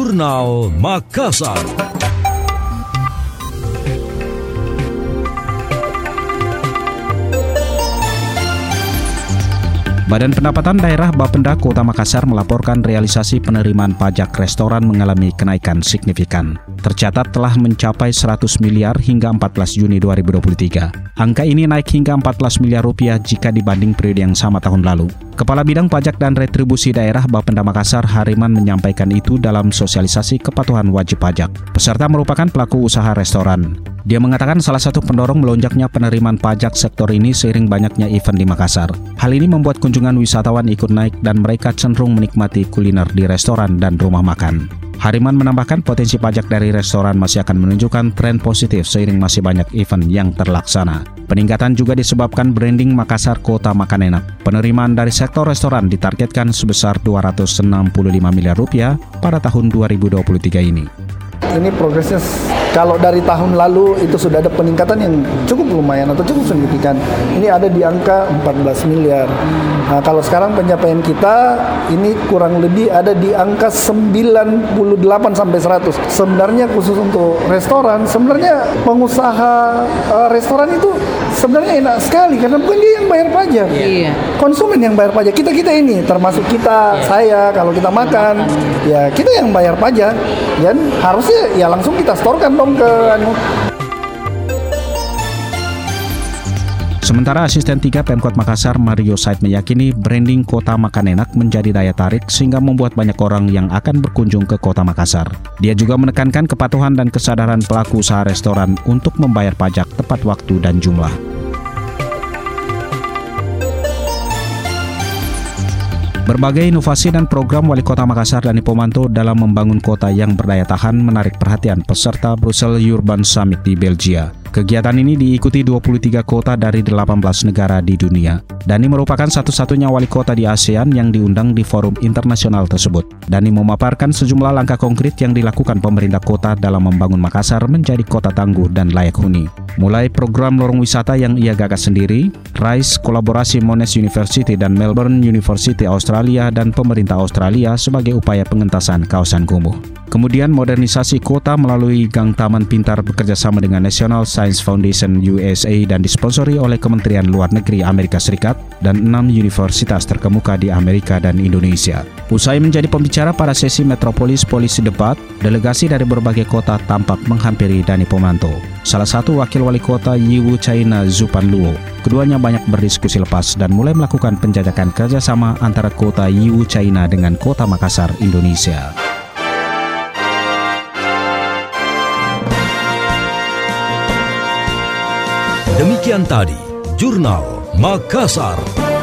Jurnal Makassar. Badan Pendapatan Daerah Bapenda Kota Makassar melaporkan realisasi penerimaan pajak restoran mengalami kenaikan signifikan. Tercatat telah mencapai 100 miliar hingga 14 Juni 2023. Angka ini naik hingga 14 miliar rupiah jika dibanding periode yang sama tahun lalu. Kepala Bidang Pajak dan Retribusi Daerah Bapenda Makassar, Hariman, menyampaikan itu dalam sosialisasi kepatuhan wajib pajak. Peserta merupakan pelaku usaha restoran. Dia mengatakan salah satu pendorong melonjaknya penerimaan pajak sektor ini seiring banyaknya event di Makassar. Hal ini membuat kunjungan wisatawan ikut naik dan mereka cenderung menikmati kuliner di restoran dan rumah makan. Hariman menambahkan potensi pajak dari restoran masih akan menunjukkan tren positif seiring masih banyak event yang terlaksana. Peningkatan juga disebabkan branding Makassar Kota Makan Enak. Penerimaan dari sektor restoran ditargetkan sebesar 265 miliar rupiah pada tahun 2023 ini. Ini progresnya kalau dari tahun lalu itu sudah ada peningkatan yang cukup lumayan atau cukup signifikan. Ini ada di angka 14 miliar. Nah, kalau sekarang pencapaian kita ini kurang lebih ada di angka 98 sampai 100. Sebenarnya khusus untuk restoran, sebenarnya pengusaha restoran itu sebenarnya enak sekali karena bukan dia yang bayar pajak. Iya. Konsumen yang bayar pajak. Kita ini termasuk kita, saya kalau kita makan, ya kita yang bayar pajak. Dan harusnya ya langsung kita storkan dong ke Sementara Asisten 3 Pemkot Makassar, Mario Said, meyakini branding Kota Makan Enak menjadi daya tarik sehingga membuat banyak orang yang akan berkunjung ke Kota Makassar. Dia juga menekankan kepatuhan dan kesadaran pelaku usaha restoran untuk membayar pajak tepat waktu dan jumlah. Berbagai inovasi dan program Wali Kota Makassar Dani Pomanto dalam membangun kota yang berdaya tahan menarik perhatian peserta Brussels Urban Summit di Belgia. Kegiatan ini diikuti 23 kota dari 18 negara di dunia. Dani merupakan satu-satunya wali kota di ASEAN yang diundang di forum internasional tersebut. Dani memaparkan sejumlah langkah konkret yang dilakukan pemerintah kota dalam membangun Makassar menjadi kota tangguh dan layak huni. Mulai program lorong wisata yang ia gagas sendiri, RISE, kolaborasi Monash University dan Melbourne University Australia dan pemerintah Australia sebagai upaya pengentasan kawasan kumuh. Kemudian modernisasi kota melalui Gang Taman Pintar bekerjasama dengan National Science Foundation USA dan disponsori oleh Kementerian Luar Negeri Amerika Serikat dan 6 universitas terkemuka di Amerika dan Indonesia. Usai menjadi pembicara pada sesi Metropolis Polisi Debat, delegasi dari berbagai kota tampak menghampiri Dani Pomanto. Salah satu wakil wali kota Yiwu China Zupan Luo. Keduanya banyak berdiskusi lepas dan mulai melakukan penjajakan kerjasama antara kota Yiwu China dengan kota Makassar, Indonesia. Demikian tadi Jurnal Makassar.